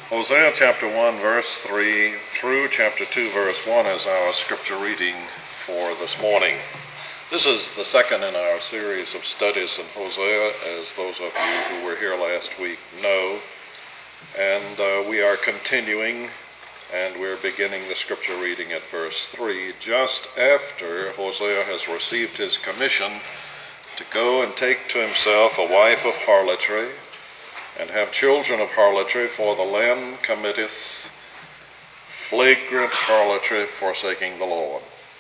Hosea chapter 1 verse 3 through chapter 2 verse 1 is our scripture reading for this morning. This is the second in our series of studies in Hosea, as those of you who were here last week know. And we are continuing, and we're beginning the scripture reading at verse 3, just after Hosea has received his commission to go and take to himself a wife of harlotry, and have children of harlotry, for the land committeth flagrant harlotry, forsaking the Lord.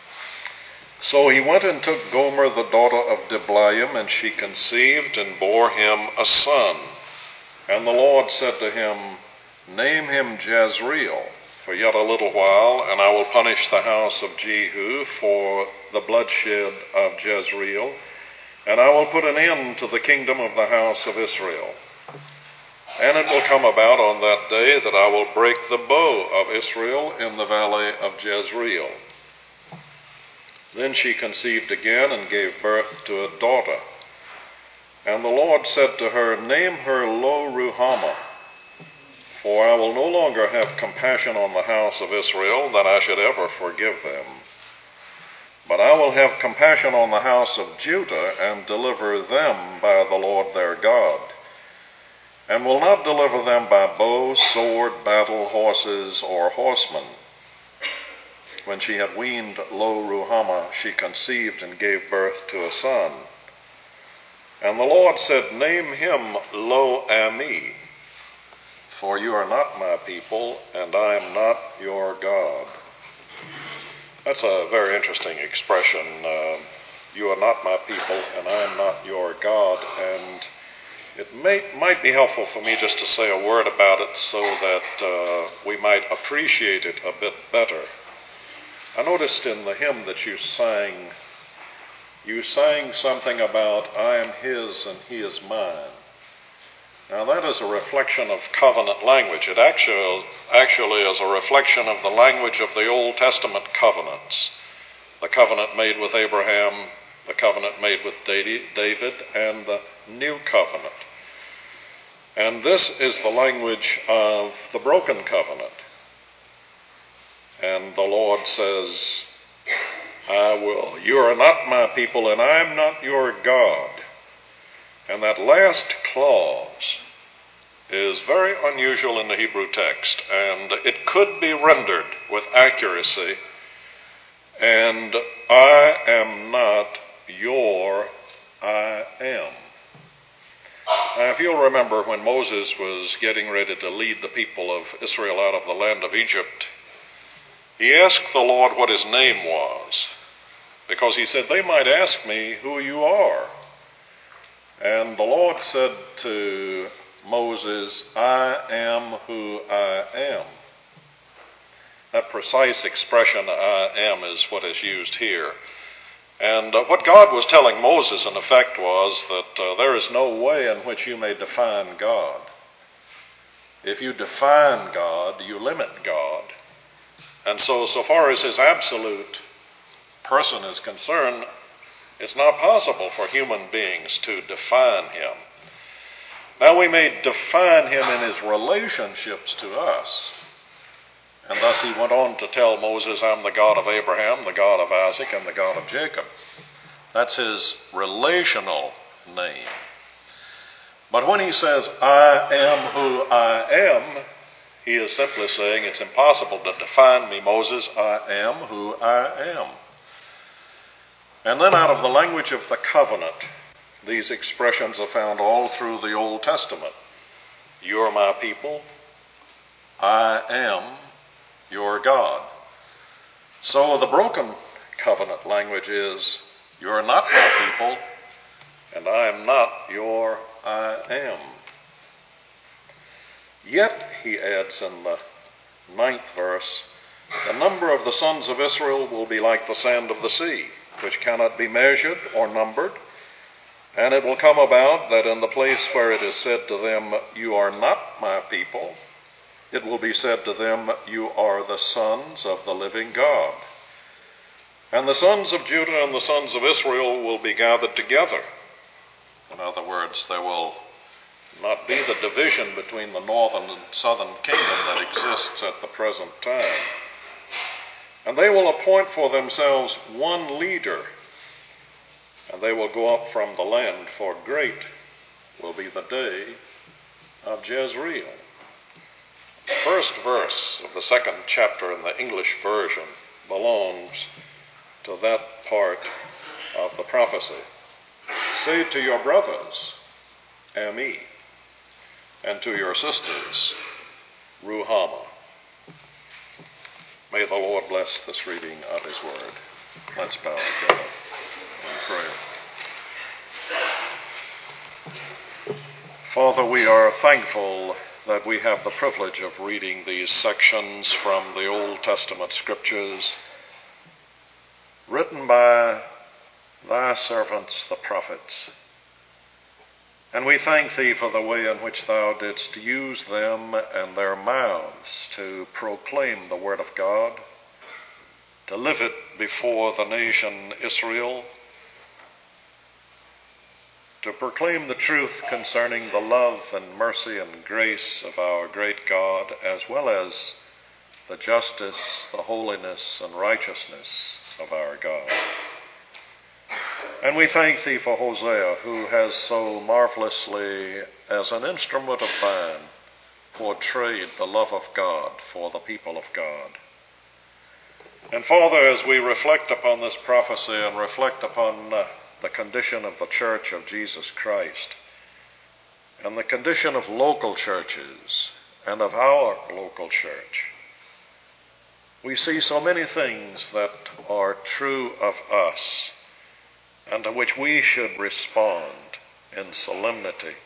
So he went and took Gomer the daughter of Diblaim, and she conceived and bore him a son. And the Lord said to him, Name him Jezreel, for yet a little while, and I will punish the house of Jehu for the bloodshed of Jezreel, and I will put an end to the kingdom of the house of Israel. And it will come about on that day that I will break the bow of Israel in the valley of Jezreel. Then she conceived again and gave birth to a daughter. And the Lord said to her, Name her Lo-Ruhamah, for I will no longer have compassion on the house of Israel, that I should ever forgive them. But I will have compassion on the house of Judah, and deliver them by the Lord their God. And will not deliver them by bow, sword, battle, horses, or horsemen. When she had weaned Lo-Ruhamah, she conceived and gave birth to a son. And the Lord said, Name him Lo-Ammi, for you are not my people, and I am not your God. That's a very interesting expression. You are not my people, and I am not your God. And it might be helpful for me just to say a word about it so that we might appreciate it a bit better. I noticed in the hymn that you sang something about I am his and he is mine. Now that is a reflection of covenant language. It actually is a reflection of the language of the Old Testament covenants. The covenant made with Abraham, the covenant made with David, and the new covenant. And this is the language of the broken covenant. And the Lord says, you are not my people, and I am not your God. And that last clause is very unusual in the Hebrew text, and it could be rendered with accuracy, and I am not your I am. Now, if you'll remember, when Moses was getting ready to lead the people of Israel out of the land of Egypt, he asked the Lord what his name was, because he said, they might ask me who you are. And the Lord said to Moses, I am who I am. That precise expression, I am, is what is used here. And what God was telling Moses, in effect, was that there is no way in which you may define God. If you define God, you limit God. And so far as his absolute person is concerned, it's not possible for human beings to define him. Now we may define him in his relationships to us. And thus he went on to tell Moses, I'm the God of Abraham, the God of Isaac, and the God of Jacob. That's his relational name. But when he says, I am who I am, he is simply saying, it's impossible to define me, Moses. I am who I am. And then out of the language of the covenant, these expressions are found all through the Old Testament. You are my people. I am your God. So the broken covenant language is, you are not my people, and I am not your I am. Yet, he adds in the 9th verse, the number of the sons of Israel will be like the sand of the sea, which cannot be measured or numbered. And it will come about that in the place where it is said to them, you are not my people, it will be said to them, you are the sons of the living God. And the sons of Judah and the sons of Israel will be gathered together. In other words, there will not be the division between the northern and southern kingdom that exists at the present time. And they will appoint for themselves one leader, and they will go up from the land, for great will be the day of Jezreel. The first verse of the second chapter in the English version belongs to that part of the prophecy. Say to your brothers, Ami, and to your sisters, Ruhamah. May the Lord bless this reading of his word. Let's bow together in prayer. Father, we are thankful that we have the privilege of reading these sections from the Old Testament scriptures written by thy servants, the prophets. And we thank thee for the way in which thou didst use them and their mouths to proclaim the word of God, to live it before the nation Israel, to proclaim the truth concerning the love and mercy and grace of our great God, as well as the justice, the holiness, and righteousness of our God. And we thank thee for Hosea, who has so marvelously, as an instrument of thine, portrayed the love of God for the people of God. And Father, as we reflect upon this prophecy and reflect upon the condition of the Church of Jesus Christ, and the condition of local churches and of our local church, we see so many things that are true of us and to which we should respond in solemnity.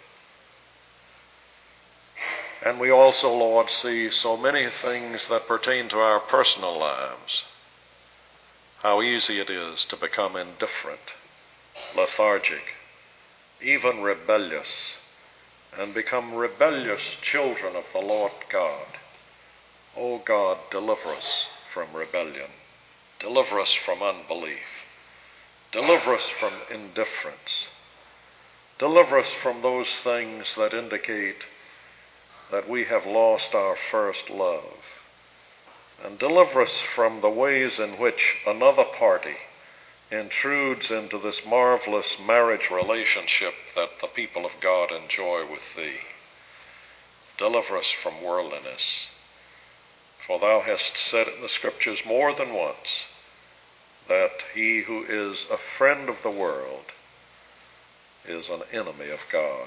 And we also, Lord, see so many things that pertain to our personal lives. How easy it is to become indifferent, lethargic, even rebellious, and become rebellious children of the Lord God. O God, deliver us from rebellion. Deliver us from unbelief. Deliver us from indifference. Deliver us from those things that indicate that we have lost our first love. And deliver us from the ways in which another party intrudes into this marvelous marriage relationship that the people of God enjoy with thee. Deliver us from worldliness. For thou hast said in the scriptures more than once that he who is a friend of the world is an enemy of God.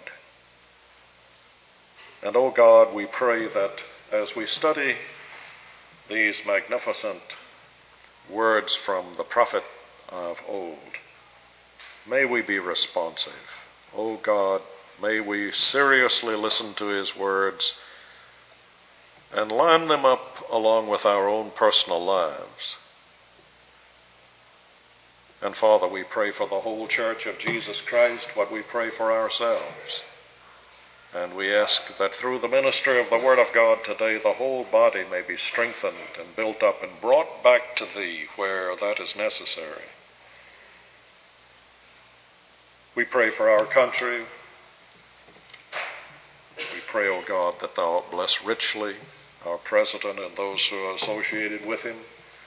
And, O God, we pray that as we study these magnificent words from the prophet of old, may we be responsive. O God, may we seriously listen to his words and line them up along with our own personal lives. And Father, we pray for the whole Church of Jesus Christ, what we pray for ourselves. And we ask that through the ministry of the Word of God today, the whole body may be strengthened and built up and brought back to thee where that is necessary. We pray for our country. We pray, O God, that thou wilt bless richly our president and those who are associated with him.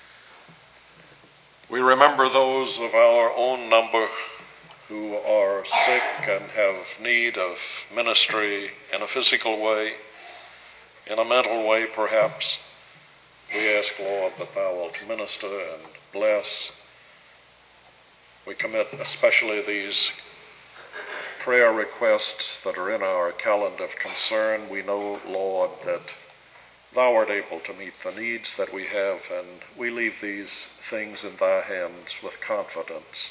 We remember those of our own number who are sick and have need of ministry in a physical way, in a mental way perhaps. We ask, Lord, that thou wilt minister and bless. We commit especially these prayer requests that are in our calendar of concern. We know, Lord, that thou art able to meet the needs that we have, and we leave these things in thy hands with confidence.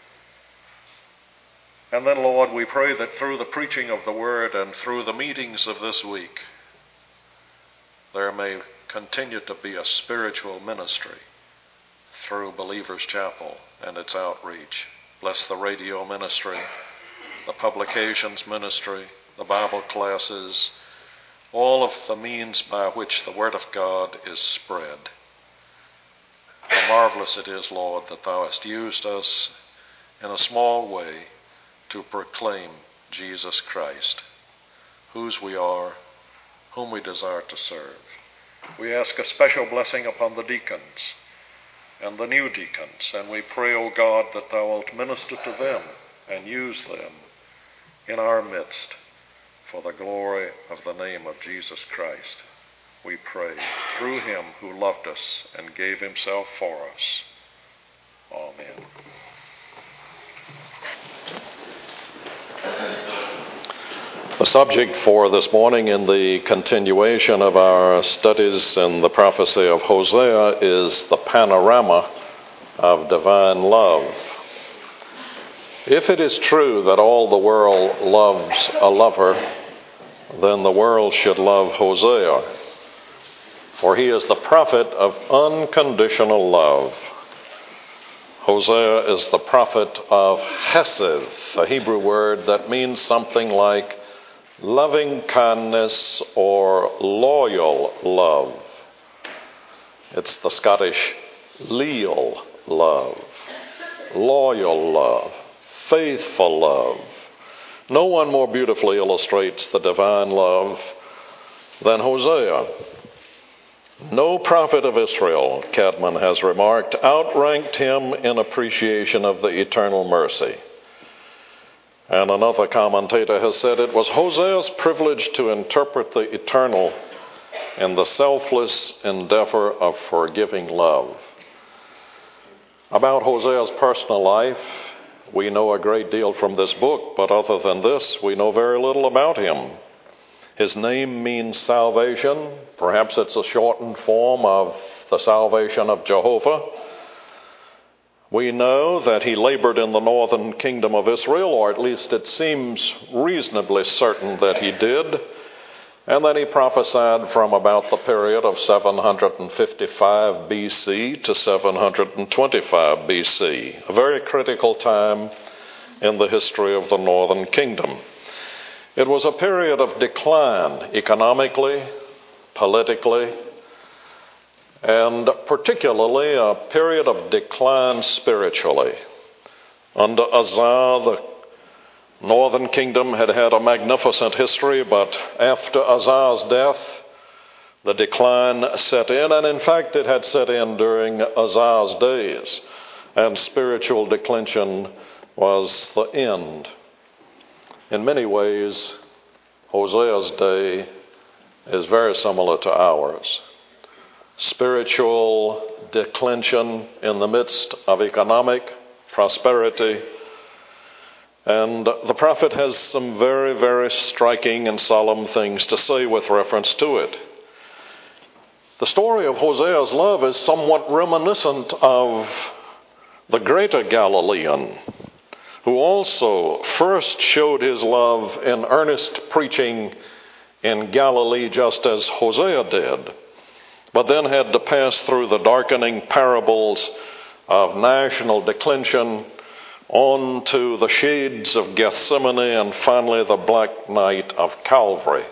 And then, Lord, we pray that through the preaching of the word and through the meetings of this week, there may continue to be a spiritual ministry through Believers Chapel and its outreach. Bless the radio ministry, the publications ministry, the Bible classes, all of the means by which the Word of God is spread. How marvelous it is, Lord, that thou hast used us in a small way to proclaim Jesus Christ. whose we are, whom we desire to serve. We ask a special blessing upon the deacons and the new deacons, and we pray, O God, that thou wilt minister to them and use them in our midst for the glory of the name of Jesus Christ. We pray through him who loved us and gave himself for us. Amen. The subject for this morning in the continuation of our studies in the prophecy of Hosea is the panorama of divine love. If it is true that all the world loves a lover, then the world should love Hosea, for he is the prophet of unconditional love. Hosea is the prophet of Chesed, a Hebrew word that means something like loving kindness or loyal love. It's the Scottish leal love, loyal love, faithful love. No one more beautifully illustrates the divine love than Hosea. No prophet of Israel, Cadman has remarked, outranked him in appreciation of the eternal mercy. And another commentator has said it was Hosea's privilege to interpret the eternal in the selfless endeavor of forgiving love. About Hosea's personal life, we know a great deal from this book, but other than this, we know very little about him. His name means salvation. Perhaps it's a shortened form of the salvation of Jehovah. We know that he labored in the northern kingdom of Israel, or at least it seems reasonably certain that he did, and that he prophesied from about the period of 755 BC to 725 BC, a very critical time in the history of the northern kingdom. It was a period of decline economically, politically, and particularly a period of decline spiritually. Under Uzzah, the northern kingdom had had a magnificent history, but after Uzzah's death, the decline set in, and in fact it had set in during Uzzah's days, and spiritual declension was the end. In many ways, Hosea's day is very similar to ours. Spiritual declension in the midst of economic prosperity. And the prophet has some very, very striking and solemn things to say with reference to it. The story of Hosea's love is somewhat reminiscent of the greater Galilean, who also first showed his love in earnest preaching in Galilee just as Hosea did, but then had to pass through the darkening parables of national declension on to the shades of Gethsemane and finally the black night of Calvary.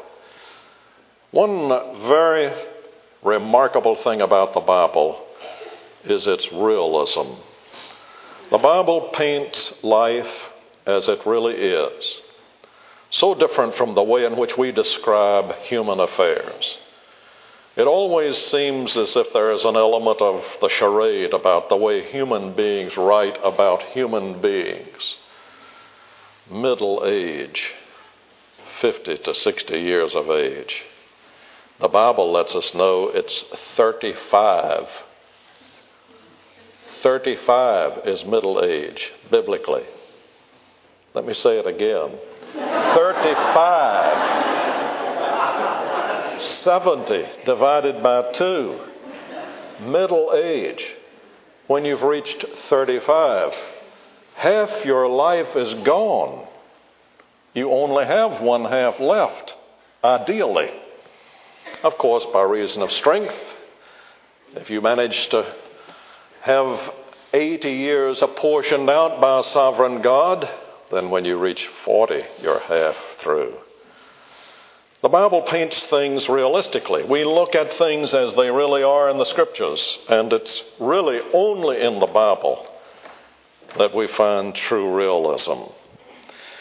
One very remarkable thing about the Bible is its realism. The Bible paints life as it really is, so different from the way in which we describe human affairs. It always seems as if there is an element of the charade about the way human beings write about human beings. Middle age, 50 to 60 years of age. The Bible lets us know it's 35. 35 is middle age, biblically. Let me say it again. 35. 70 divided by 2. Middle age. When you've reached 35, half your life is gone. You only have one half left, ideally. Of course, by reason of strength, if you manage to have 80 years apportioned out by a sovereign God, then when you reach 40, you're half through. The Bible paints things realistically. We look at things as they really are in the Scriptures, and it's really only in the Bible that we find true realism.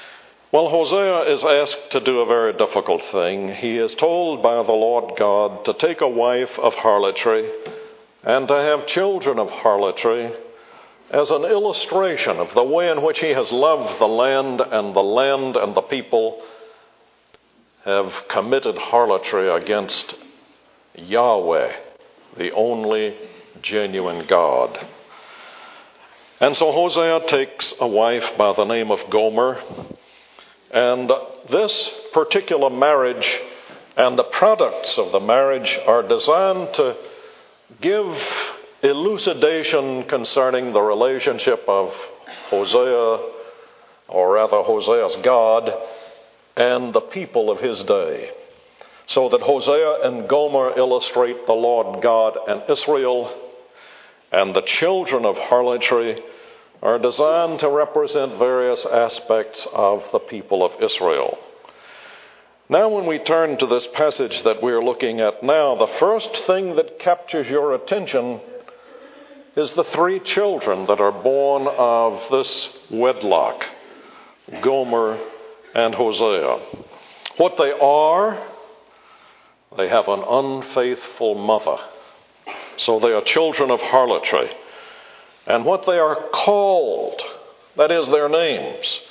Well, Hosea is asked to do a very difficult thing. He is told by the Lord God to take a wife of harlotry and to have children of harlotry as an illustration of the way in which he has loved the land and the people have committed harlotry against Yahweh, the only genuine God. And so Hosea takes a wife by the name of Gomer, and this particular marriage and the products of the marriage are designed to give elucidation concerning the relationship of Hosea, or rather Hosea's God, and the people of his day. So that Hosea and Gomer illustrate the Lord God and Israel, and the children of harlotry are designed to represent various aspects of the people of Israel. Now, when we turn to this passage that we're looking at now, the first thing that captures your attention is the three children that are born of this wedlock, Gomer and Hosea. What they are, they have an unfaithful mother. So they are children of harlotry. And what they are called, that is their names,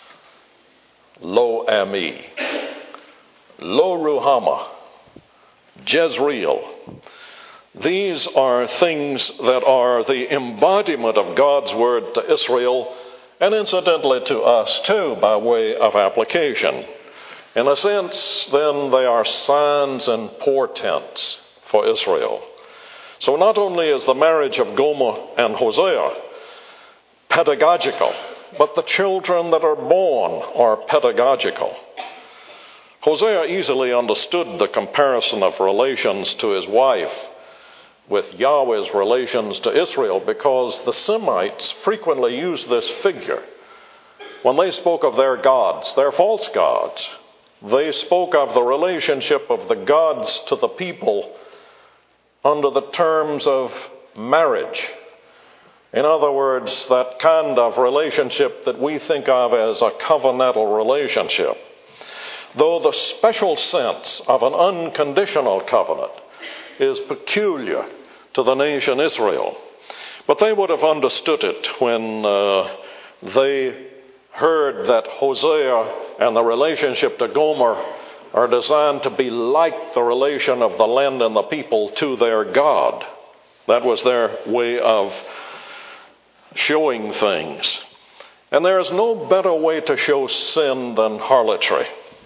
Lo-Ami, Lo-Ruhamah, Jezreel. These are things that are the embodiment of God's word to Israel, and incidentally to us too, by way of application. In a sense, then, they are signs and portents for Israel. So not only is the marriage of Gomer and Hosea pedagogical, but the children that are born are pedagogical. Hosea easily understood the comparison of relations to his wife with Yahweh's relations to Israel, because the Semites frequently used this figure. When they spoke of their gods, their false gods, they spoke of the relationship of the gods to the people under the terms of marriage. In other words, that kind of relationship that we think of as a covenantal relationship. Though the special sense of an unconditional covenant is peculiar to the nation Israel. But they would have understood it when they heard that Hosea and the relationship to Gomer are designed to be like the relation of the land and the people to their God. That was their way of showing things. And there is no better way to show sin than harlotry.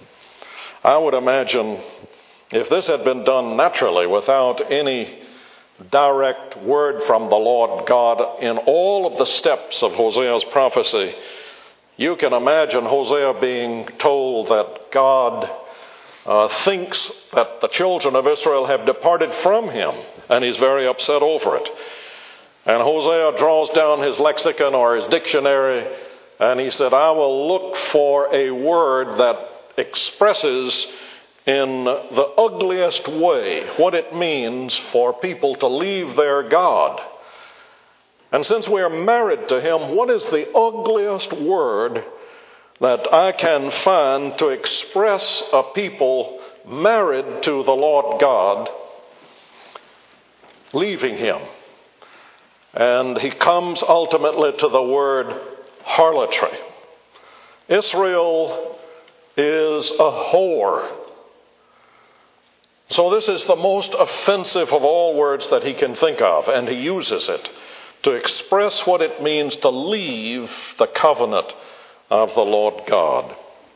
I would imagine if this had been done naturally without any direct word from the Lord God in all of the steps of Hosea's prophecy, you can imagine Hosea being told that God thinks that the children of Israel have departed from him, and he's very upset over it. And Hosea draws down his lexicon or his dictionary, and he said, I will look for a word that expresses in the ugliest way what it means for people to leave their God. And since we are married to him, what is the ugliest word that I can find to express a people married to the Lord God leaving him? And he comes ultimately to the word harlotry. Israel is a whore. So this is the most offensive of all words that he can think of, and he uses it to express what it means to leave the covenant of the Lord God.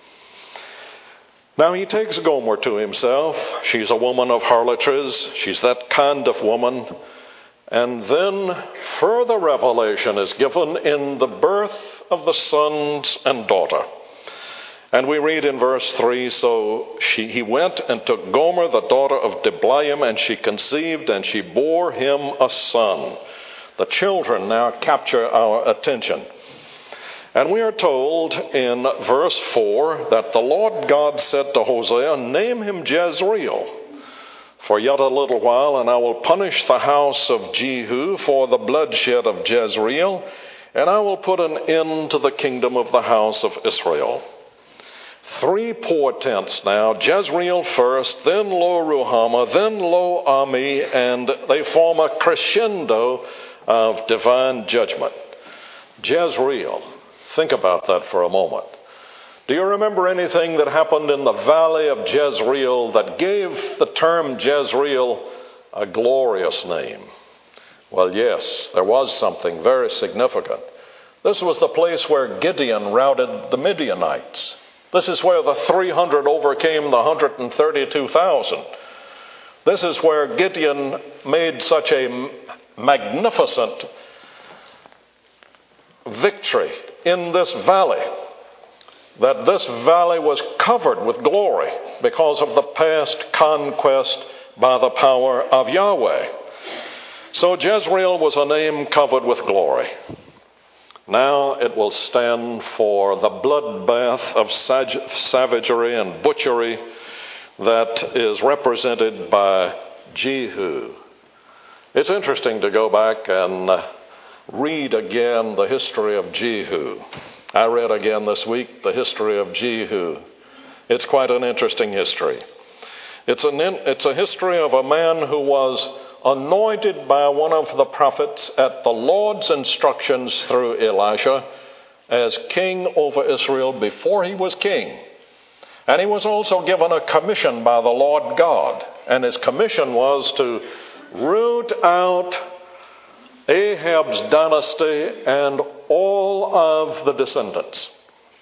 Now he takes Gomer to himself. She's a woman of harlotries. She's that kind of woman. And then further revelation is given in the birth of the sons and daughter. And we read in verse 3, so he went and took Gomer, the daughter of Diblaim, and she conceived, and she bore him a son. The children now capture our attention. And we are told in verse 4 that the Lord God said to Hosea, name him Jezreel, for yet a little while, and I will punish the house of Jehu for the bloodshed of Jezreel, and I will put an end to the kingdom of the house of Israel. Three portents now, Jezreel first, then Lo-Ruhamah, then Lo-Ami, and they form a crescendo of divine judgment. Jezreel, think about that for a moment. Do you remember anything that happened in the valley of Jezreel that gave the term Jezreel a glorious name? Well, yes, there was something very significant. This was the place where Gideon routed the Midianites. This is where the 300 overcame the 132,000. This is where Gideon made such a magnificent victory in this valley, that this valley was covered with glory because of the past conquest by the power of Yahweh. So Jezreel was a name covered with glory. Now it will stand for the bloodbath of savagery and butchery that is represented by Jehu. It's interesting to go back and read again the history of Jehu. I read again this week the history of Jehu. It's quite an interesting history. It's a history of a man who was anointed by one of the prophets at the Lord's instructions through Elisha as king over Israel before he was king. And he was also given a commission by the Lord God. And his commission was to root out Ahab's dynasty and all of the descendants.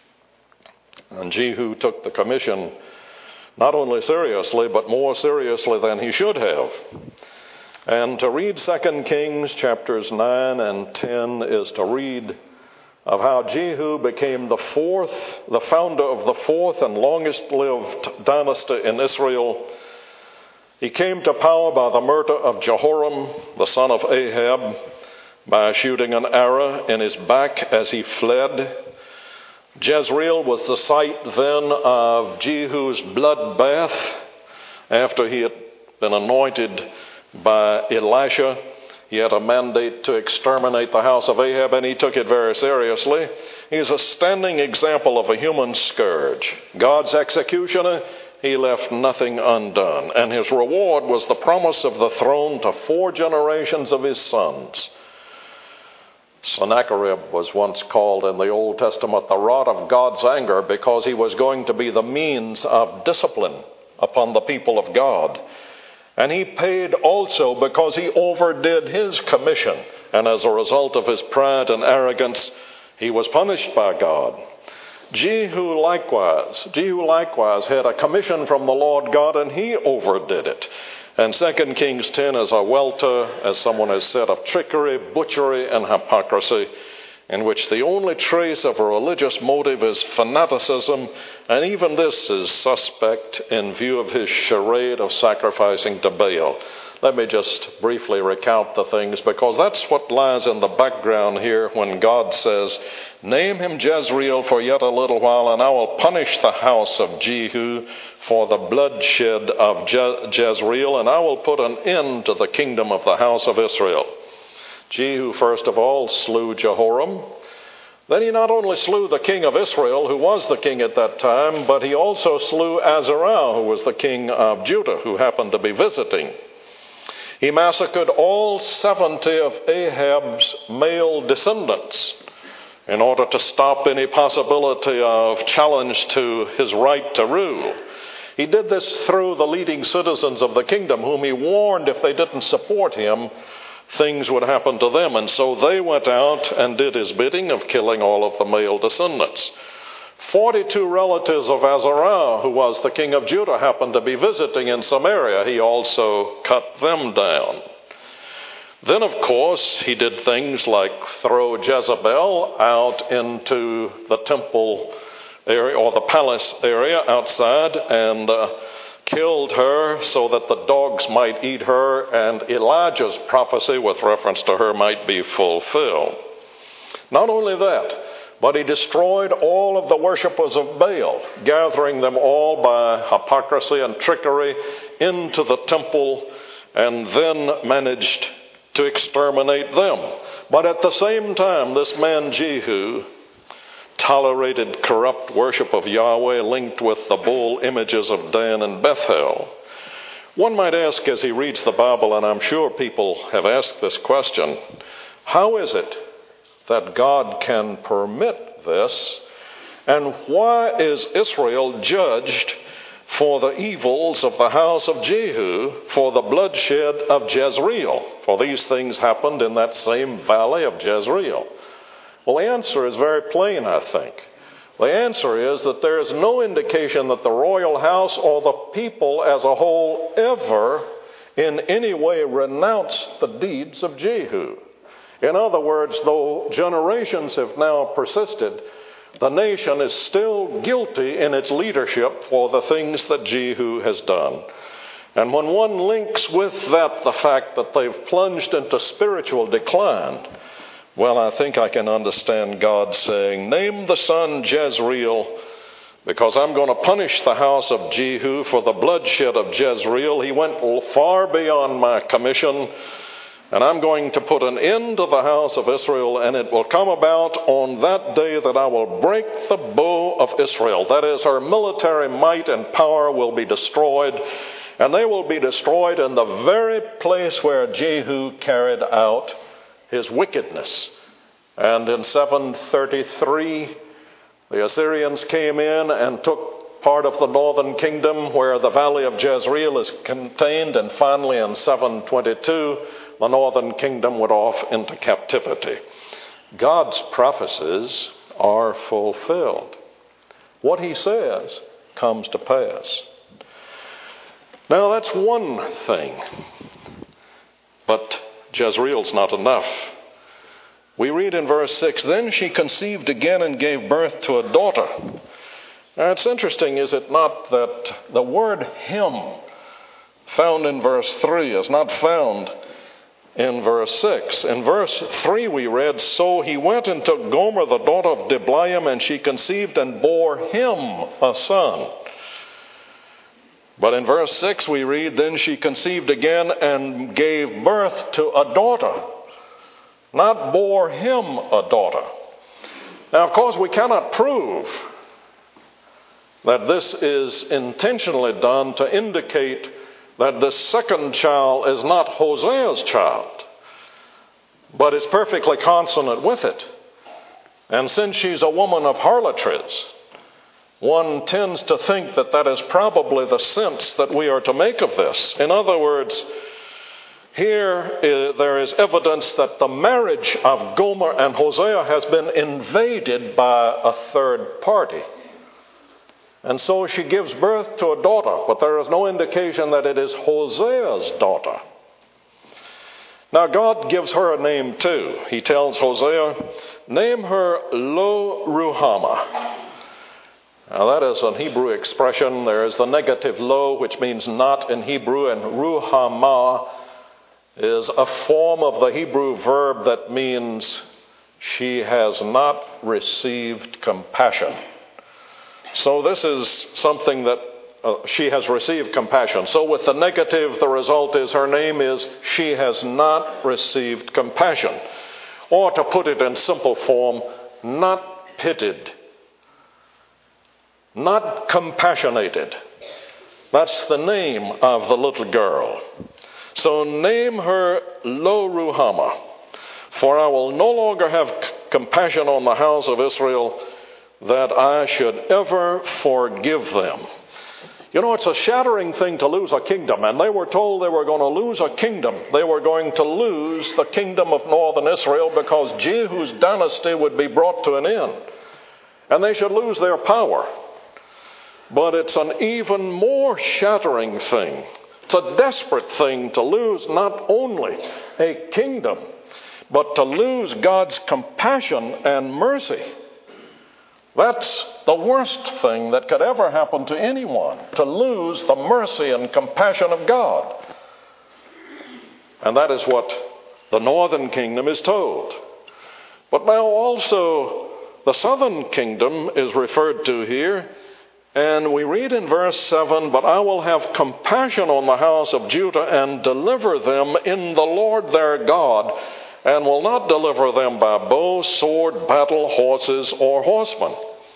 And Jehu took the commission not only seriously, but more seriously than he should have. And to read 2 Kings chapters 9 and 10 is to read of how Jehu became the founder of the fourth and longest lived dynasty in Israel. He came to power by the murder of Jehoram, the son of Ahab, by shooting an arrow in his back as he fled. Jezreel was the site then of Jehu's bloodbath after he had been anointed by Elisha. He had a mandate to exterminate the house of Ahab, and he took it very seriously. He's a standing example of a human scourge. God's executioner, he left nothing undone. And his reward was the promise of the throne to 4 generations of his sons. Sennacherib was once called in the Old Testament the rod of God's anger because he was going to be the means of discipline upon the people of God. And he paid also because he overdid his commission. And as a result of his pride and arrogance, he was punished by God. Jehu likewise had a commission from the Lord God, and he overdid it. And 2 Kings 10 is a welter, as someone has said, of trickery, butchery, and hypocrisy, in which the only trace of a religious motive is fanaticism, and even this is suspect in view of his charade of sacrificing to Baal. Let me just briefly recount the things, because that's what lies in the background here when God says, "Name him Jezreel for yet a little while, and I will punish the house of Jehu for the bloodshed of Jezreel, and I will put an end to the kingdom of the house of Israel." Jehu, first of all, slew Jehoram. Then he not only slew the king of Israel, who was the king at that time, but he also slew Azariah, who was the king of Judah, who happened to be visiting. He massacred all 70 of Ahab's male descendants in order to stop any possibility of challenge to his right to rule. He did this through the leading citizens of the kingdom, whom he warned if they didn't support him, things would happen to them. And so they went out and did his bidding of killing all of the male descendants. 42 relatives of Azariah, who was the king of Judah, happened to be visiting in Samaria. He also cut them down. Then, of course, he did things like throw Jezebel out into the temple area or the palace area outside and killed her so that the dogs might eat her, and Elijah's prophecy with reference to her might be fulfilled. Not only that, but he destroyed all of the worshippers of Baal, gathering them all by hypocrisy and trickery into the temple, and then managed to exterminate them. But at the same time, this man Jehu tolerated corrupt worship of Yahweh linked with the bull images of Dan and Bethel. One might ask as he reads the Bible, and I'm sure people have asked this question, how is it that God can permit this? And why is Israel judged for the evils of the house of Jehu, for the bloodshed of Jezreel? For these things happened in that same valley of Jezreel. Well, the answer is very plain, I think. The answer is that there is no indication that the royal house or the people as a whole ever in any way renounced the deeds of Jehu. In other words, though generations have now persisted, the nation is still guilty in its leadership for the things that Jehu has done. And when one links with that the fact that they've plunged into spiritual decline, well, I think I can understand God saying, name the son Jezreel, because I'm going to punish the house of Jehu for the bloodshed of Jezreel. He went far beyond my commission, and I'm going to put an end to the house of Israel, and it will come about on that day that I will break the bow of Israel. That is, her military might and power will be destroyed, and they will be destroyed in the very place where Jehu carried out his wickedness. And in 733, the Assyrians came in and took part of the northern kingdom where the valley of Jezreel is contained, and finally in 722, the northern kingdom went off into captivity. God's prophecies are fulfilled. What he says comes to pass. Now that's one thing, but Jezreel's not enough. We read in verse 6, then she conceived again and gave birth to a daughter. Now it's interesting, is it not, that the word him found in verse 3 is not found in verse 6. In verse 3 we read, so he went and took Gomer the daughter of Diblaim, and she conceived and bore him a son. But in verse 6 we read, then she conceived again and gave birth to a daughter. Not bore him a daughter. Now, of course, we cannot prove that this is intentionally done to indicate that the second child is not Hosea's child, but is perfectly consonant with it. And since she's a woman of harlotries, one tends to think that that is probably the sense that we are to make of this. In other words, here there is evidence that the marriage of Gomer and Hosea has been invaded by a third party. And so she gives birth to a daughter, but there is no indication that it is Hosea's daughter. Now God gives her a name too. He tells Hosea, name her Lo Ruhamah. Now that is an Hebrew expression. There is the negative lo, which means not in Hebrew, and Ruhamah is a form of the Hebrew verb that means she has not received compassion. So this is something that she has received compassion. So with the negative, the result is her name is she has not received compassion. Or to put it in simple form, not pitied, not compassionated. That's the name of the little girl. So name her Lo Ruhamah, for I will no longer have compassion on the house of Israel, that I should ever forgive them. You know, it's a shattering thing to lose a kingdom, and they were told they were going to lose a kingdom. They were going to lose the kingdom of northern Israel because Jehu's dynasty would be brought to an end, and they should lose their power. But it's an even more shattering thing. It's a desperate thing to lose not only a kingdom, but to lose God's compassion and mercy. That's the worst thing that could ever happen to anyone, to lose the mercy and compassion of God. And that is what the northern kingdom is told. But now also the southern kingdom is referred to here. And we read in verse 7, but I will have compassion on the house of Judah and deliver them in the Lord their God. and will not deliver them by bow, sword, battle, horses, or horsemen.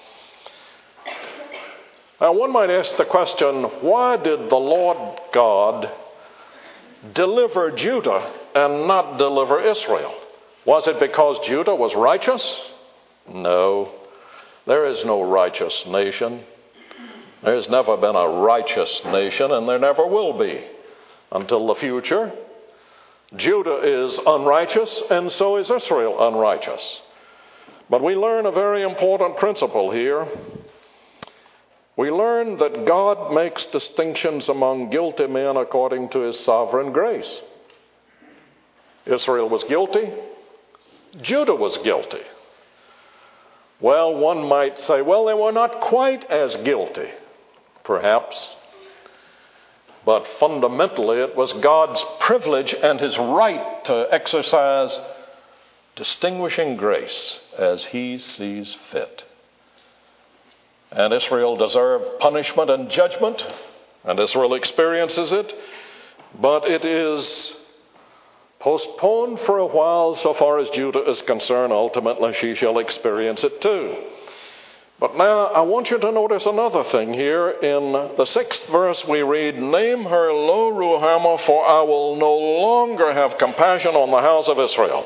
Now one might ask the question, why did the Lord God deliver Judah and not deliver Israel? Was it because Judah was righteous? No. There is no righteous nation. There's never been a righteous nation, and there never will be until the future. Judah is unrighteous, and so is Israel unrighteous. But we learn a very important principle here. We learn that God makes distinctions among guilty men according to his sovereign grace. Israel was guilty. Judah was guilty. Well, one might say, well, they were not quite as guilty, perhaps. But fundamentally, it was God's privilege and his right to exercise distinguishing grace as he sees fit. And Israel deserved punishment and judgment, and Israel experiences it, but it is postponed for a while so far as Judah is concerned. Ultimately, she shall experience it too. But now I want you to notice another thing here. In the 6th verse we read, "Name her Lo-Ruhamah, for I will no longer have compassion on the house of Israel."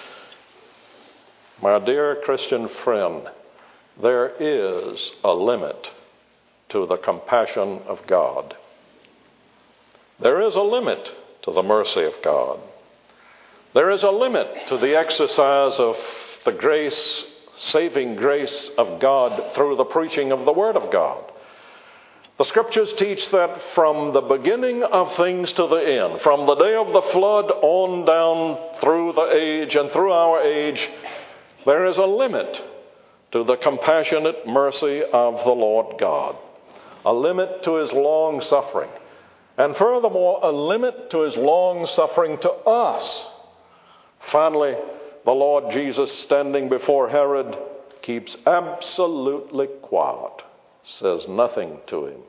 My dear Christian friend, there is a limit to the compassion of God. There is a limit to the mercy of God. There is a limit to the exercise of the grace, saving grace of God through the preaching of the Word of God. The Scriptures teach that from the beginning of things to the end, from the day of the flood on down through the age and through our age, there is a limit to the compassionate mercy of the Lord God, a limit to his long suffering, and furthermore, a limit to his long suffering to us. Finally, the Lord Jesus, standing before Herod, keeps absolutely quiet, says nothing to him.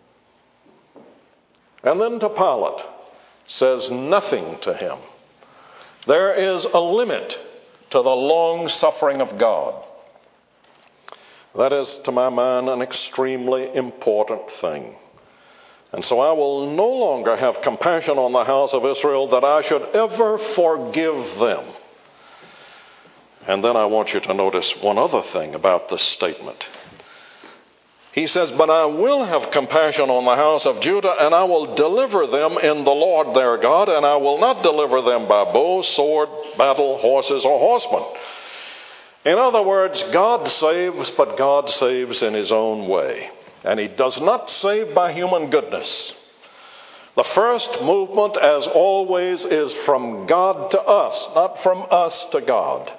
And then to Pilate, says nothing to him. There is a limit to the long suffering of God. That is, to my mind, an extremely important thing. And so I will no longer have compassion on the house of Israel that I should ever forgive them. And then I want you to notice one other thing about this statement. He says, "But I will have compassion on the house of Judah, and I will deliver them in the Lord their God, and I will not deliver them by bow, sword, battle, horses, or horsemen." In other words, God saves, but God saves in his own way. And he does not save by human goodness. The first movement, as always, is from God to us, not from us to God.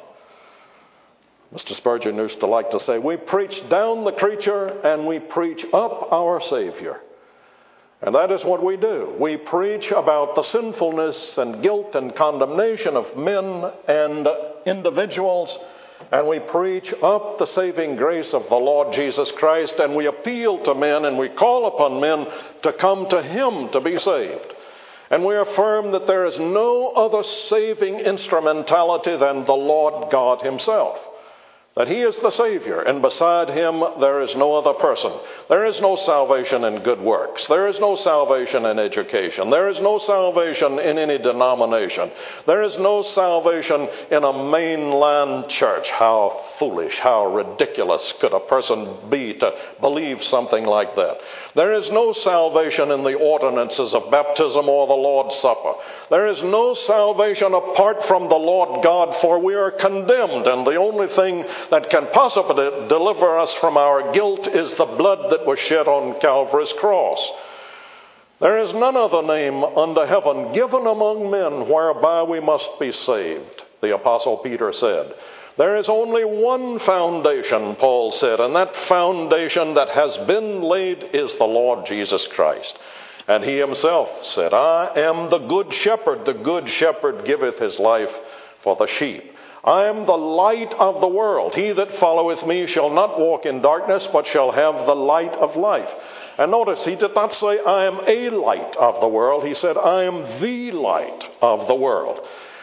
Mr. Spurgeon used to like to say, we preach down the creature and we preach up our Savior. And that is what we do. We preach about the sinfulness and guilt and condemnation of men and individuals, and we preach up the saving grace of the Lord Jesus Christ, and we appeal to men and we call upon men to come to him to be saved. And we affirm that there is no other saving instrumentality than the Lord God himself. That he is the Savior, and beside him there is no other person. There is no salvation in good works. There is no salvation in education. There is no salvation in any denomination. There is no salvation in a mainline church. How foolish, how ridiculous could a person be to believe something like that? There is no salvation in the ordinances of baptism or the Lord's Supper. There is no salvation apart from the Lord God, for we are condemned, and the only thing that can possibly deliver us from our guilt is the blood that was shed on Calvary's cross. There is none other name under heaven given among men whereby we must be saved, the Apostle Peter said. There is only one foundation, Paul said, and that foundation that has been laid is the Lord Jesus Christ. And he himself said, I am the good shepherd. The good shepherd giveth his life for the sheep. I am the light of the world. He that followeth me shall not walk in darkness, but shall have the light of life. And notice, he did not say, I am a light of the world. He said, I am the light of the world.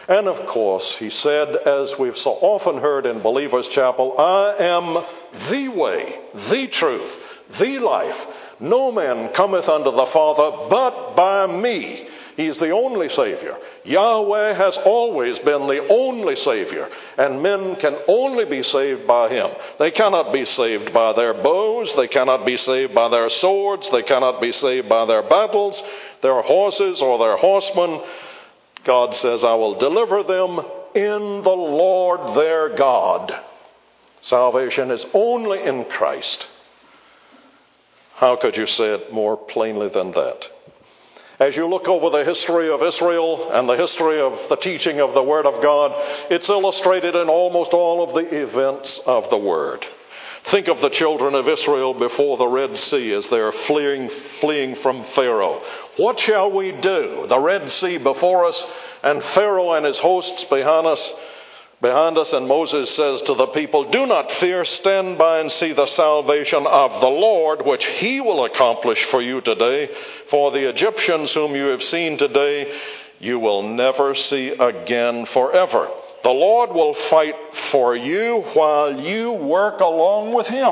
And of course, he said, as we've so often heard in Believers Chapel, I am the way, the truth, the life. No man cometh unto the Father but by me. He's the only Savior. Yahweh has always been the only Savior, and men can only be saved by him. They cannot be saved by their bows. They cannot be saved by their swords. They cannot be saved by their battles, their horses, or their horsemen. God says, I will deliver them in the Lord their God. Salvation is only in Christ. How could you say it more plainly than that? As you look over the history of Israel and the history of the teaching of the Word of God, it's illustrated in almost all of the events of the Word. Think of the children of Israel before the Red Sea as they're fleeing from Pharaoh. What shall we do? The Red Sea before us and Pharaoh and his hosts behind us. And Moses says to the people, do not fear, stand by and see the salvation of the Lord, which he will accomplish for you today. For the Egyptians whom you have seen today, you will never see again forever. The Lord will fight for you while you work along with him.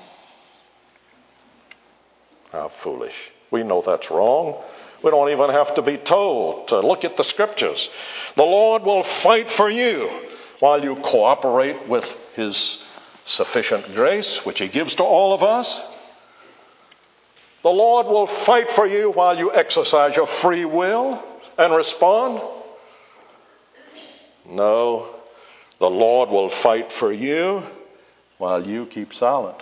How foolish. We know that's wrong. We don't even have to be told to look at the scriptures. The Lord will fight for you while you cooperate with his sufficient grace, which he gives to all of us. The Lord will fight for you while you exercise your free will and respond. No, the Lord will fight for you while you keep silent.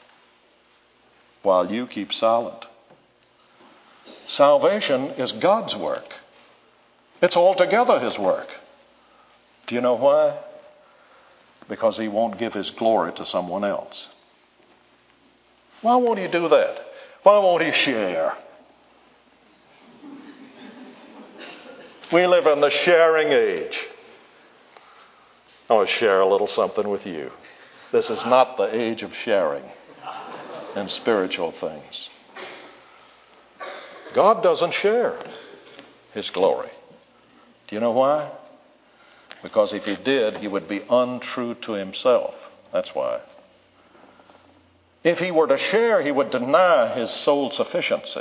While you keep silent. Salvation is God's work. It's altogether his work. Do you know why? Because he won't give his glory to someone else. Why won't he do that? Why won't he share? We live in the sharing age. I want to share a little something with you. This is not the age of sharing in spiritual things. God doesn't share his glory. Do you know why? Because if he did, he would be untrue to himself. That's why. If he were to share, he would deny his sole sufficiency.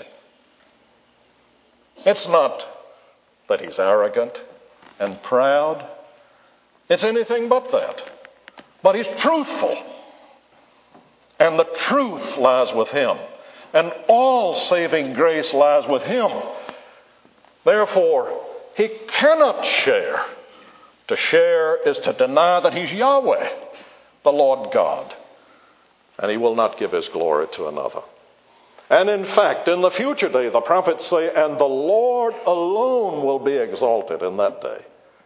It's not that he's arrogant and proud. It's anything but that. But he's truthful. And the truth lies with him. And all saving grace lies with him. Therefore, he cannot share. To share is to deny that he's Yahweh, the Lord God. And he will not give his glory to another. And in fact, in the future day, the prophets say, and the Lord alone will be exalted in that day.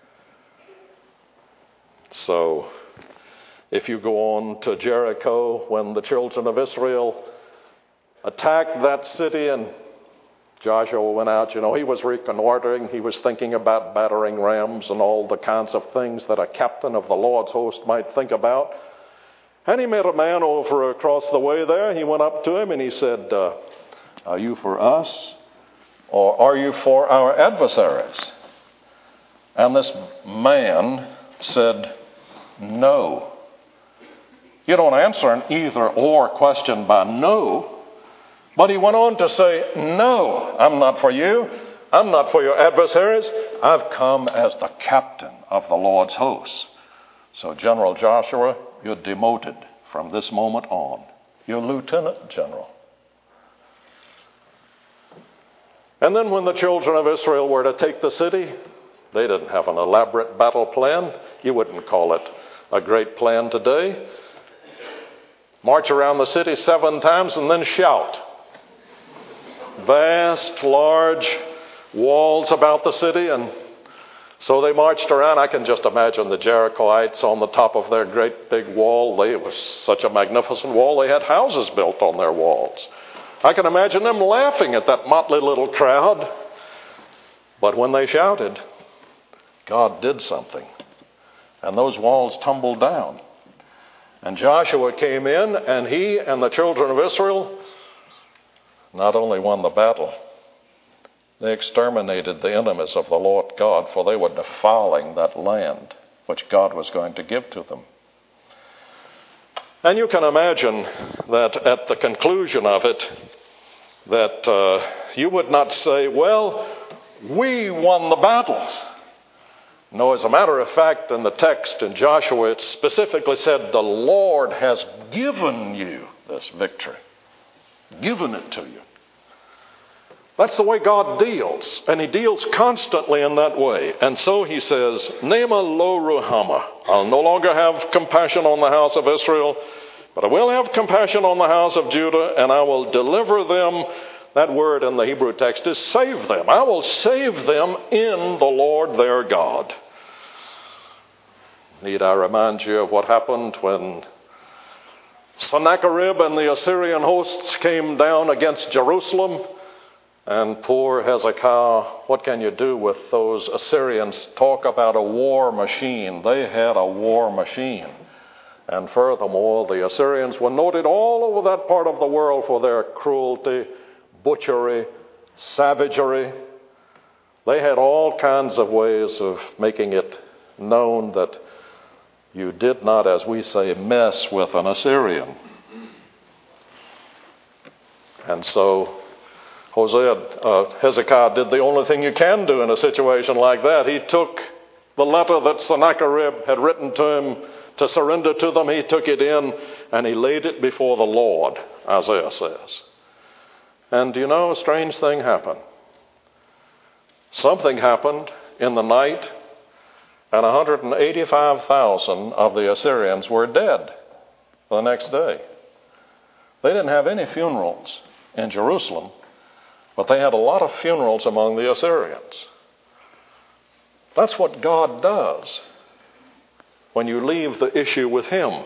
So, if you go on to Jericho, when the children of Israel attacked that city and Joshua went out, he was reconnoitering. He was thinking about battering rams and all the kinds of things that a captain of the Lord's host might think about. And he met a man over across the way there. He went up to him and he said, are you for us or are you for our adversaries? And this man said, no. You don't answer an either or question by no. But he went on to say, no, I'm not for you. I'm not for your adversaries. I've come as the captain of the Lord's hosts. So General Joshua, you're demoted from this moment on. You're lieutenant general. And then when the children of Israel were to take the city, they didn't have an elaborate battle plan. You wouldn't call it a great plan today. March around the city 7 times and then shout. Vast, large walls about the city, and so they marched around. I can just imagine the Jerichoites on the top of their great big wall. It was such a magnificent wall, they had houses built on their walls. I can imagine them laughing at that motley little crowd. But when they shouted, God did something, and those walls tumbled down. And Joshua came in, and he and the children of Israel not only won the battle, They exterminated the enemies of the Lord God, for they were defiling that land which God was going to give to them. And you can imagine that at the conclusion of it, that you would not say, well, we won the battle. No, as a matter of fact, in the text in Joshua, it specifically said, the Lord has given you this victory. Given it to you. That's the way God deals, and he deals constantly in that way. And so he says, Nema lo ruhama. I'll no longer have compassion on the house of Israel, but I will have compassion on the house of Judah, and I will deliver them. That word in the Hebrew text is save them. I will save them in the Lord their God. Need I remind you of what happened when Sennacherib and the Assyrian hosts came down against Jerusalem? And poor Hezekiah, what can you do with those Assyrians? Talk about a war machine. They had a war machine. And furthermore, the Assyrians were noted all over that part of the world for their cruelty, butchery, savagery. They had all kinds of ways of making it known that you did not, as we say, mess with an Assyrian. And so Hezekiah did the only thing you can do in a situation like that. He took the letter that Sennacherib had written to him to surrender to them. He took it in and he laid it before the Lord, Isaiah says. And you know, a strange thing happened. Something happened in the night, and 185,000 of the Assyrians were dead the next day. They didn't have any funerals in Jerusalem, but they had a lot of funerals among the Assyrians. That's what God does when you leave the issue with him.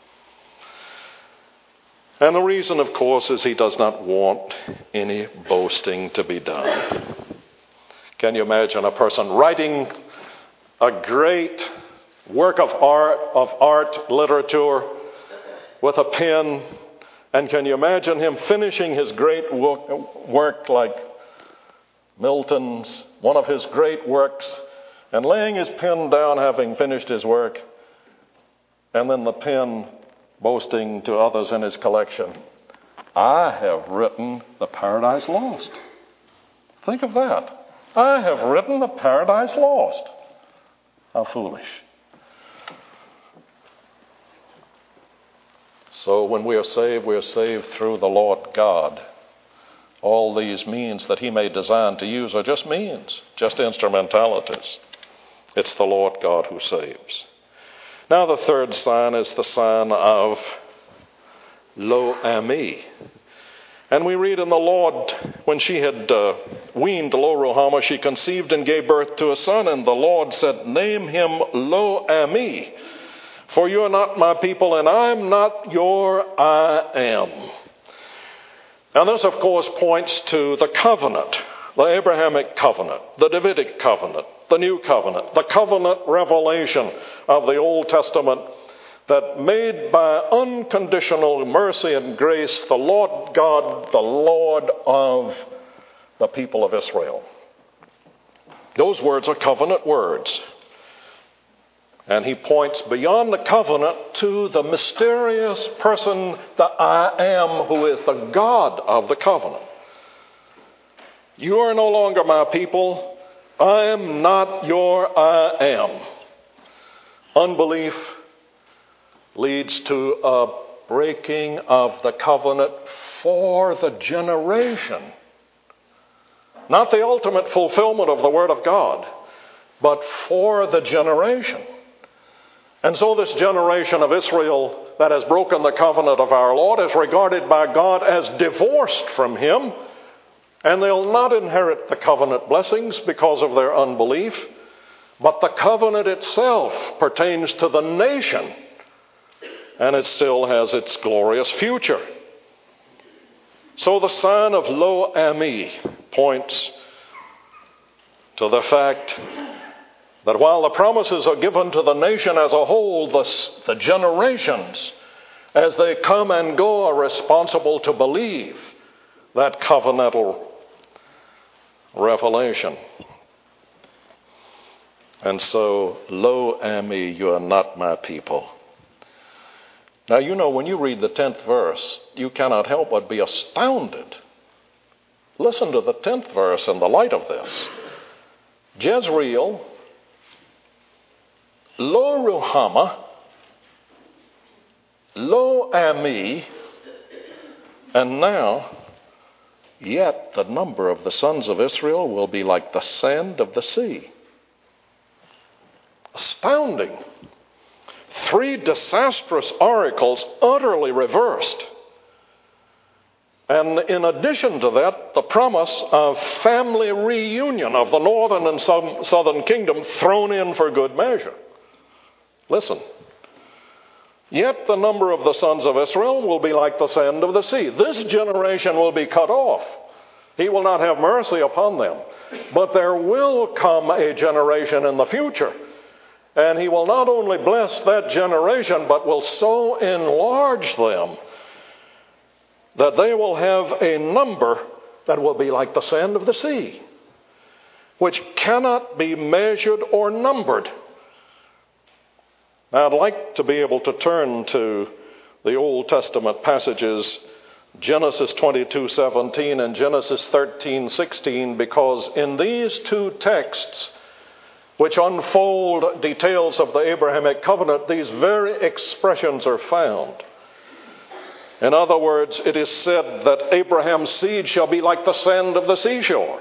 And the reason, of course, is he does not want any boasting to be done. Can you imagine a person writing a great work of art, literature, with a pen? And can you imagine him finishing his great work like Milton's, one of his great works, and laying his pen down having finished his work, and then the pen boasting to others in his collection, I have written the Paradise Lost. Think of that. I have written the Paradise Lost. How foolish. So when we are saved through the Lord God. All these means that he may design to use are just means, just instrumentalities. It's the Lord God who saves. Now the third sign is the sign of Lo Ami. And we read in the Lord, when she had weaned Lo Ruhamah, she conceived and gave birth to a son, and the Lord said, name him Lo Ami. For you are not my people, and I am not your I am. Now this, of course, points to the covenant, the Abrahamic covenant, the Davidic covenant, the new covenant, the covenant revelation of the Old Testament that made by unconditional mercy and grace the Lord God, the Lord of the people of Israel. Those words are covenant words. And he points beyond the covenant to the mysterious person, the I am, who is the God of the covenant. You are no longer my people. I am not your I am. Unbelief leads to a breaking of the covenant for the generation. Not the ultimate fulfillment of the Word of God, but for the generation. And so this generation of Israel that has broken the covenant of our Lord is regarded by God as divorced from him, and they'll not inherit the covenant blessings because of their unbelief, but the covenant itself pertains to the nation, and it still has its glorious future. So the sign of Lo Ami points to the fact that while the promises are given to the nation as a whole, the generations, as they come and go, are responsible to believe that covenantal Revelation. And so, lo ami, you are not my people. Now, you know, when you read the 10th verse, you cannot help but be astounded. Listen to the 10th verse in the light of this. Jezreel, lo Ruhamah, lo ami, and now, yet the number of the sons of Israel will be like the sand of the sea. Astounding. 3 disastrous oracles utterly reversed. And in addition to that, the promise of family reunion of the northern and southern kingdom thrown in for good measure. Listen. Yet the number of the sons of Israel will be like the sand of the sea. This generation will be cut off. He will not have mercy upon them. But there will come a generation in the future. And he will not only bless that generation, but will so enlarge them that they will have a number that will be like the sand of the sea, which cannot be measured or numbered. Now, I'd like to be able to turn to the Old Testament passages, Genesis 22:17 and Genesis 13:16, because in these 2 texts, which unfold details of the Abrahamic covenant, these very expressions are found. In other words, it is said that Abraham's seed shall be like the sand of the seashore.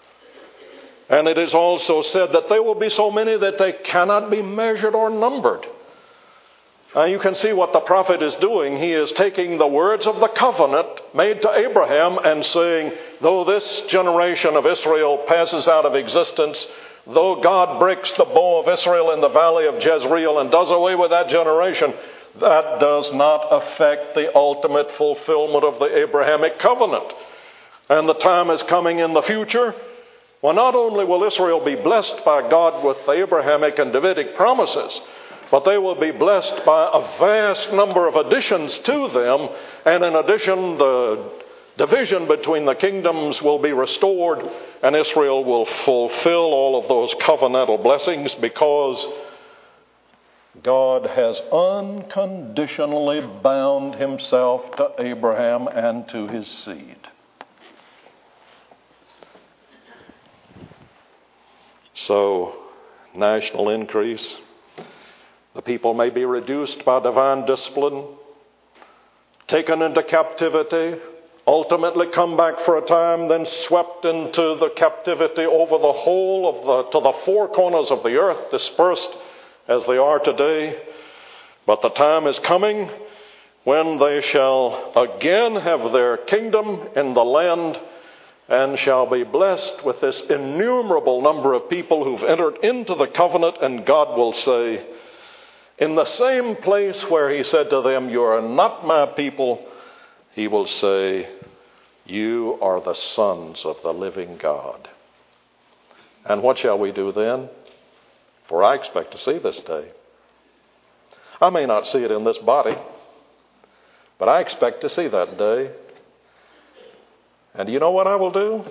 And it is also said that they will be so many that they cannot be measured or numbered. Now you can see what the prophet is doing. He is taking the words of the covenant made to Abraham and saying, though this generation of Israel passes out of existence, though God breaks the bow of Israel in the valley of Jezreel and does away with that generation, that does not affect the ultimate fulfillment of the Abrahamic covenant. And the time is coming in the future when not only will Israel be blessed by God with the Abrahamic and Davidic promises, but they will be blessed by a vast number of additions to them. And in addition, the division between the kingdoms will be restored, and Israel will fulfill all of those covenantal blessings because God has unconditionally bound himself to Abraham and to his seed. So, national increase. The people may be reduced by divine discipline, taken into captivity, ultimately come back for a time, then swept into the captivity over the whole to the 4 corners of the earth, dispersed as they are today. But the time is coming when they shall again have their kingdom in the land and shall be blessed with this innumerable number of people who've entered into the covenant, and God will say, in the same place where he said to them, you are not my people, he will say, you are the sons of the living God. And what shall we do then? For I expect to see this day. I may not see it in this body, but I expect to see that day. And you know what I will do?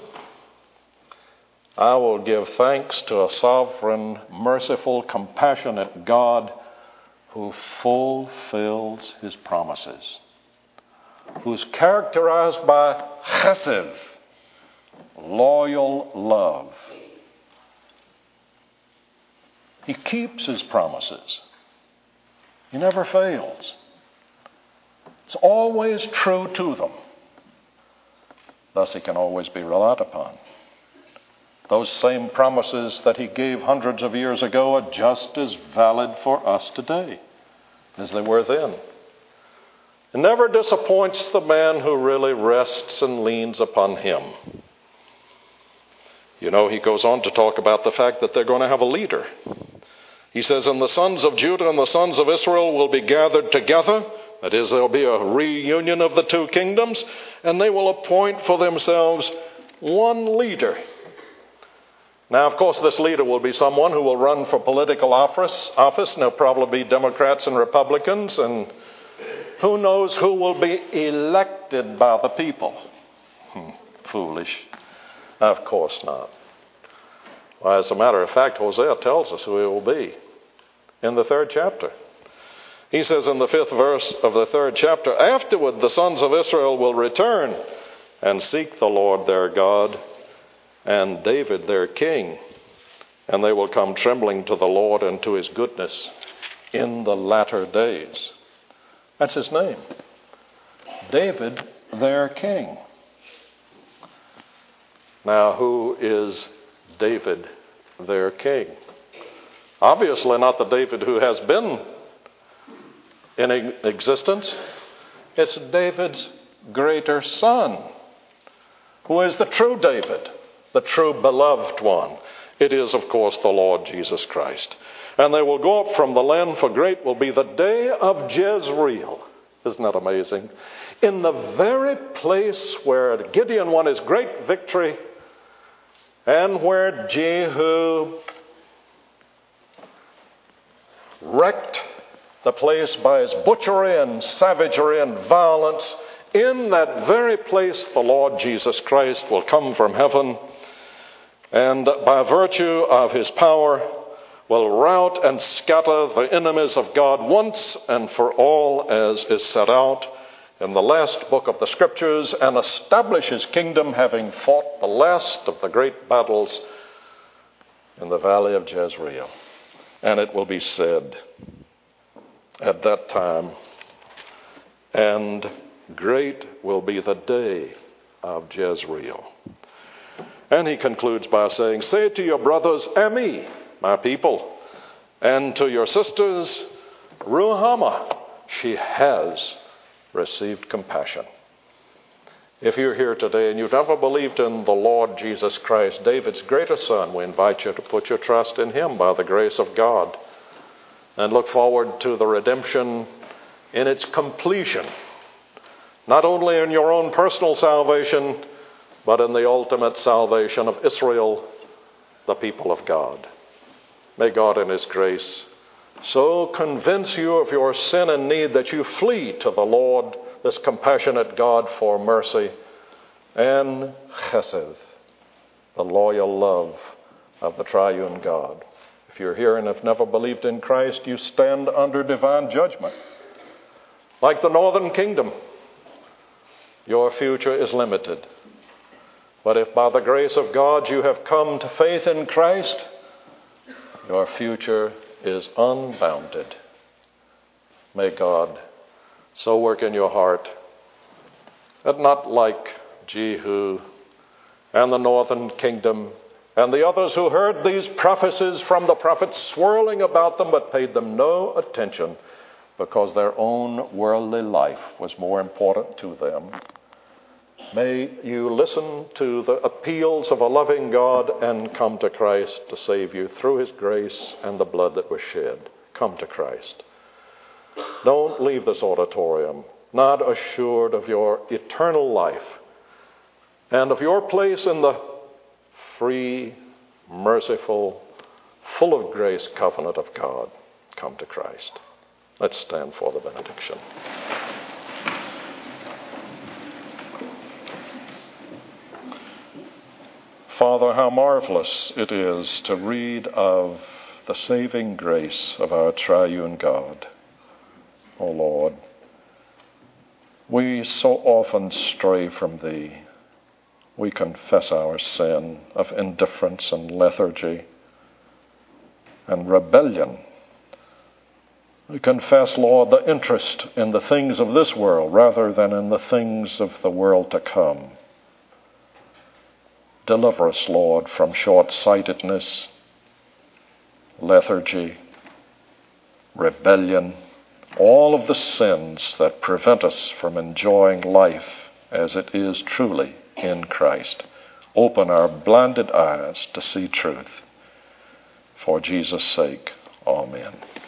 I will give thanks to a sovereign, merciful, compassionate God who fulfills his promises, who's characterized by chesed, loyal love. He keeps his promises. He never fails. It's always true to them. Thus, he can always be relied upon. Those same promises that he gave hundreds of years ago are just as valid for us today as they were then. It never disappoints the man who really rests and leans upon him. You know, he goes on to talk about the fact that they're going to have a leader. He says, and the sons of Judah and the sons of Israel will be gathered together. That is, there'll be a reunion of the 2 kingdoms, and they will appoint for themselves one leader. Now, of course, this leader will be someone who will run for political office. And there'll probably be Democrats and Republicans, and who knows who will be elected by the people. Foolish. Of course not. Why, as a matter of fact, Hosea tells us who he will be in the 3rd chapter. He says in the 5th verse of the 3rd chapter, "Afterward the sons of Israel will return and seek the Lord their God and David their king, and they will come trembling to the Lord and to his goodness in the latter days." That's his name. David their king. Now, who is David their king? Obviously not the David who has been in existence. It's David's greater son, who is the true David, the true beloved one. It is, of course, the Lord Jesus Christ. "And they will go up from the land, for great will be the day of Jezreel." Isn't that amazing? In the very place where Gideon won his great victory, and where Jehu wrecked the place by his butchery and savagery and violence, in that very place the Lord Jesus Christ will come from heaven, and by virtue of his power will rout and scatter the enemies of God once and for all, as is set out in the last book of the Scriptures, and establish his kingdom, having fought the last of the great battles in the valley of Jezreel. And it will be said at that time, "And great will be the day of Jezreel." And he concludes by saying, "Say to your brothers, Ami, my people, and to your sisters, Ruhamah, she has received compassion." If you're here today and you've never believed in the Lord Jesus Christ, David's greater son, we invite you to put your trust in him by the grace of God and look forward to the redemption in its completion, not only in your own personal salvation, but in the ultimate salvation of Israel, the people of God. May God in his grace so convince you of your sin and need that you flee to the Lord, this compassionate God, for mercy and chesed, the loyal love of the triune God. If you're here and have never believed in Christ, you stand under divine judgment. Like the northern kingdom, your future is limited. But if by the grace of God you have come to faith in Christ, your future is unbounded. May God so work in your heart that not like Jehu and the northern kingdom and the others who heard these prophecies from the prophets swirling about them but paid them no attention because their own worldly life was more important to them. May you listen to the appeals of a loving God and come to Christ to save you through his grace and the blood that was shed. Come to Christ. Don't leave this auditorium not assured of your eternal life and of your place in the free, merciful, full of grace covenant of God. Come to Christ. Let's stand for the benediction. Father, how marvelous it is to read of the saving grace of our triune God. O Lord, we so often stray from thee. We confess our sin of indifference and lethargy and rebellion. We confess, Lord, the interest in the things of this world rather than in the things of the world to come. Deliver us, Lord, from short-sightedness, lethargy, rebellion, all of the sins that prevent us from enjoying life as it is truly in Christ. Open our blinded eyes to see truth. For Jesus' sake, amen.